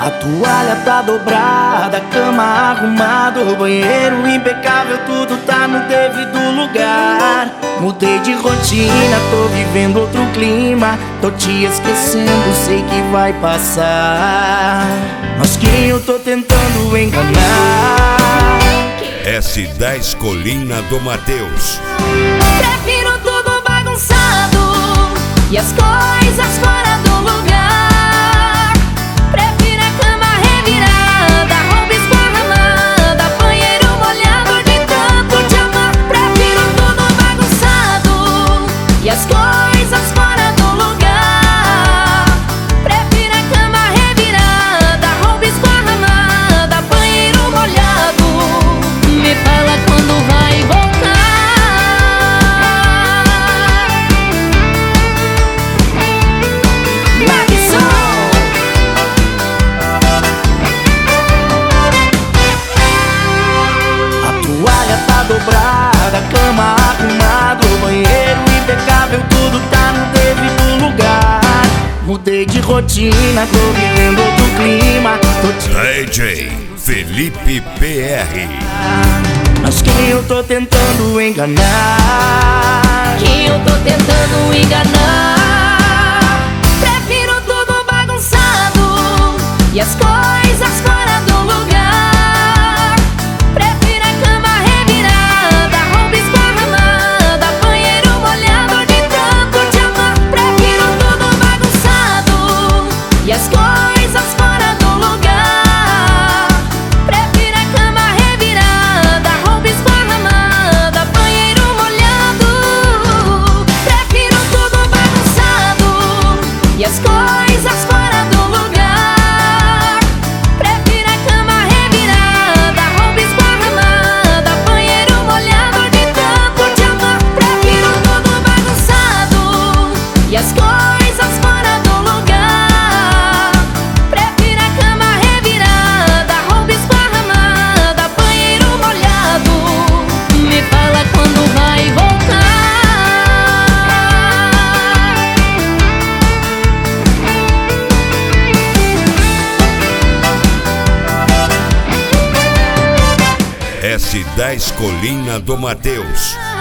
A toalha tá dobrada, a cama arrumada, o banheiro impecável, tudo tá no devido lugar. Mudei de rotina, tô vivendo outro clima, tô te esquecendo, sei que vai passar. Mas quem eu tô tentando enganar? S10 Colina do Mateus. Prefiro tudo bagunçado e as coisas fora do lugar. Prefiro a cama revirada, roupa esparramada, banheiro molhado de tanto te amar. Prefiro tudo bagunçado e as coisas fora do lugar. Prefiro a cama revirada, roupa esparramada, banheiro molhado. Me fala quando vai voltar. Tá dobrada, a cama arrumada, o banheiro impecável, tudo tá no devido lugar. Mudei de rotina, tô vivendo outro clima, tô te... DJ Felipe PR. Mas quem eu tô tentando enganar? Quem eu tô tentando enganar? Prefiro tudo bagunçado e as coisas fora do lugar. Prefiro a cama revirada, roupa esparramada, banheiro molhado de tanto te amar. Prefiro tudo bagunçado e as coisas fora do lugar. Prefiro a cama revirada, roupa esparramada, banheiro molhado. Prefiro tudo bagunçado e as coisas fora do lugar. Prefiro a cama revirada, roupa esparramada, banheiro molhado de tanto te amar. Prefiro tudo bagunçado e as coisas fora do lugar. Prefiro a cama revirada, roupa esparramada, banheiro molhado. Me fala quando vai voltar. S10 Colina do Mateus.